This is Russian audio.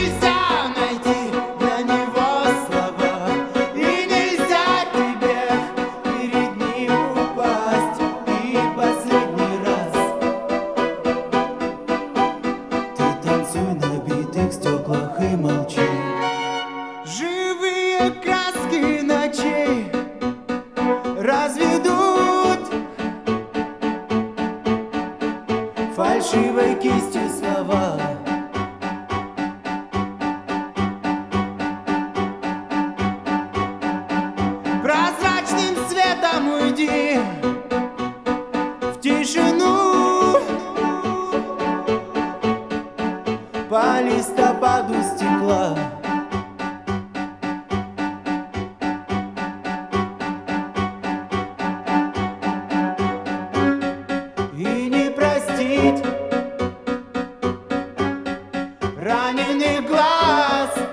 нельзя найти для него слова, и нельзя тебе перед ним упасть. И последний раз ты танцуй на битых стеклах и молчи. Живые краски ночей разведут фальшивой кистью слова. Прозрачным светом уйди в тишину, по листопаду стекла. И не простить раненых глаз.